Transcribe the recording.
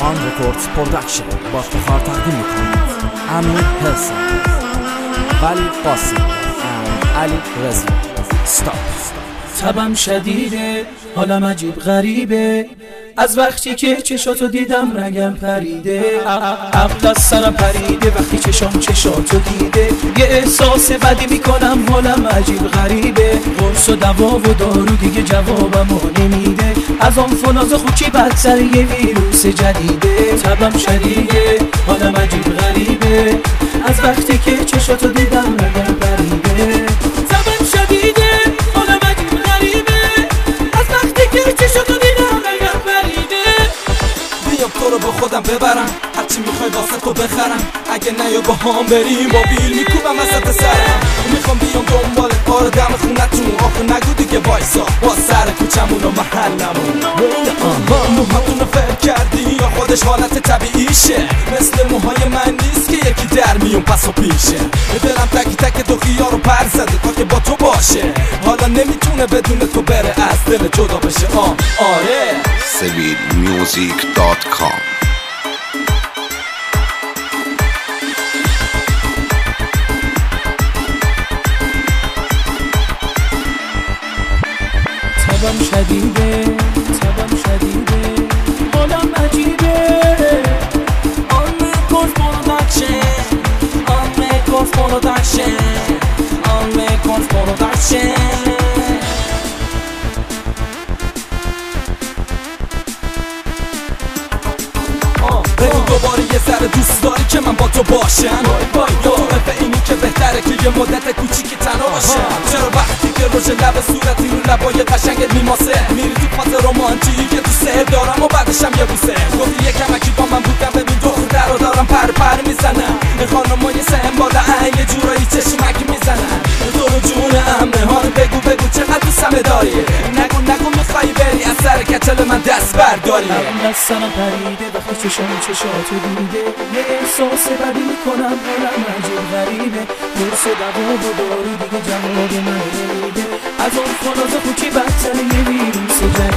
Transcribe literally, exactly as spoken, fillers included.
آن رکوردز پروداکشن با افتخار تقدیم می‌کند امیر حسین، ولی قاسم و علی رضا. استاپ. تبم شدیده، حالم عجیب غریبه، از وقتی که چشاتو دیدم رنگم پریده، عقل از سرم پریده وقتی چشام چشاتو دیده، یه احساس بدی میکنم حالم عجیب غریبه، قرص و دوا و دارو دیگه جوابمو نمیده، از آن فناز خوکی بدتر یه ویروس جدیده. تبم شدیده، حالم عجیب غریبه، از وقتی که چشاتو دیدم رنگم پریده. تبم شدیده، حالم عجیب غریبه، از وقتی که چشاتو دیدم رنگم پریده. بیام تو رو با خودم ببرم، هرچی میخوای واسه تو بخرم، اگه نیا با هم بریم با بیل میکوبم وسط سرم. میخوام بیام دنبال بار دم خونتون، آخه نگو دیگه وایسا با سر کوچمون و محلمون. موهاتون رو فر کردی یا خودش حالت طبیعیشه، مثل موهای من نیست که یکی در میون پس و پیشه. دلم تکی تک تو خیار رو پر زده تا که با تو باشه، حالا نمیتونه بدون تو بره از دل جدا بشه. آه آره سبیل میوزیک دات کام. تبم شدیده، تبم شدیده، حالم عجیبه. آن میکرد پروداکشن، آن میکرد پروداکشن، آن میکرد پروداکشن. بگو دوباره یه ذره دوست داری که من با تو باشم، یا تو به اینی که بهتره که یه مدت کوچیکی تنها باشم. چرا وقتی که روش لب صورتی رو لبای قشنگت میماسه، میری تو فاز رومانتیکی که تو سهر دارم و بعدشم یه بوسه. گفتی یه کمکی با من بودم، ببین دختر رو دارم پر پر میزنم، این خانمای سهم بالا یه جورایی چشمکی میزنن. تو رو جون امنه ها رو بگو بگو چقدر دوستمه داری، نگو نگو میخوایی بری از سر کچل من دست برداری. از سرم پریده وقتی چشام چشاتو دیده، یه احساس بدی میکنم حالم عجیب غریبه، قرص و دوا و دارو دیگه جواب من نمیده، از اون فناز خوکی بدتر یه ویروس